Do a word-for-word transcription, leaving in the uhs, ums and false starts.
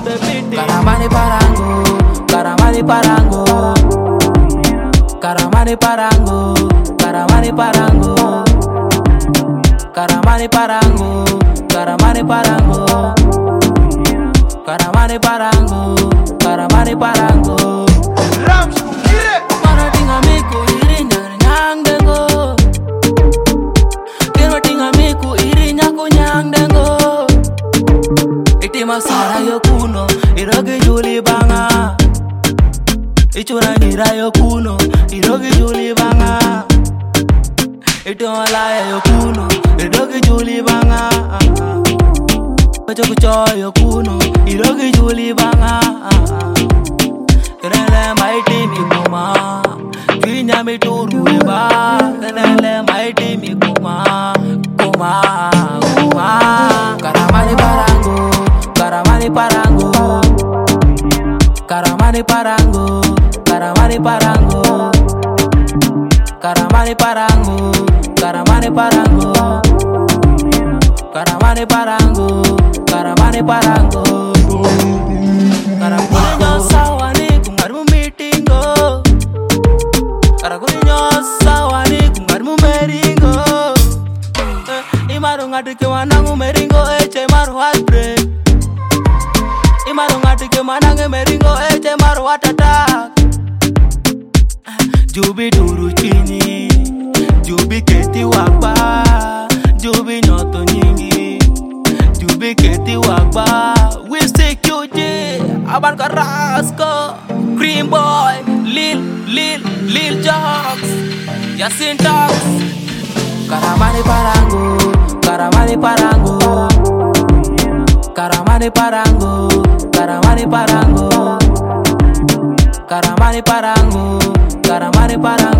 Karamani parango, karamani parango, karamani parango, karamani parango, karamani parango, karamani parango, karamani parango, karamani parango. Mana tinga miku iri nyang nyang dengo, kira tinga miku iri nyaku nyang dengo. Iti masara yo kuno, irogi juli banga. Ichura nira yo kuno, irogi juli banga. Iti malaya yo kuno, irogi juli banga. Pacho kucho yo kuno, irogi juli banga. Kenele maiti mi kuma, kinya mi turu eba. Kenele maiti mi kuma, kuma, kuma. Karamani parango, karamani parango, karamani parango, karamani parango, karamani parango, karamani parango, karamani parango, karamani parango. Karakunyo sawa ni kungarmu meetingo, karakunyo sawa ni kungarmu meringo. Imaru ngatike wanangu meringo eche maru heartbreak. Imaru ngatike manange meringo eche maru heart attack. Jubi turu chini, jubi keti wakba, jubi nyoto nyingi, jubi keti wakba. We say Q J, Aban Carrasco, Green Boy, Lil, Lil, Lil Jocks, Yasin Talks. Karamani parango, karamani parango, karamani parango, karamani parango, karamani parango, karamani parango.